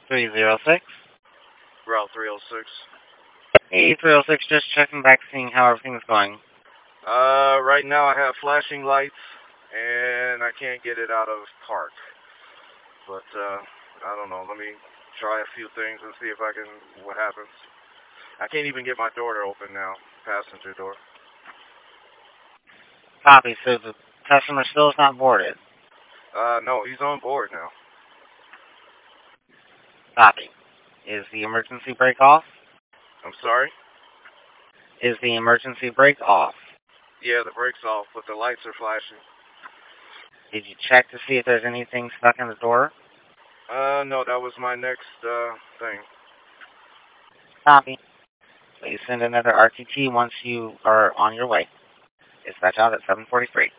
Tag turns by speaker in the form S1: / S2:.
S1: 306.
S2: Route 306.
S1: Hey, 306, just checking back, seeing how everything's going.
S2: Right now I have flashing lights, and I can't get it out of park. But, I don't know. Let me try a few things and see if I can, what happens. I can't even get my door to open now, passenger door.
S1: Copy, so the customer still is not boarded.
S2: No, he's on board now.
S1: Copy. Is the emergency brake off?
S2: I'm sorry?
S1: Is the emergency brake off?
S2: Yeah, the brake's off, but the lights are flashing.
S1: Did you check to see if there's anything stuck in the door?
S2: No, that was my next, thing.
S1: Copy. Please send another RTT once you are on your way. Dispatch out at 7:43.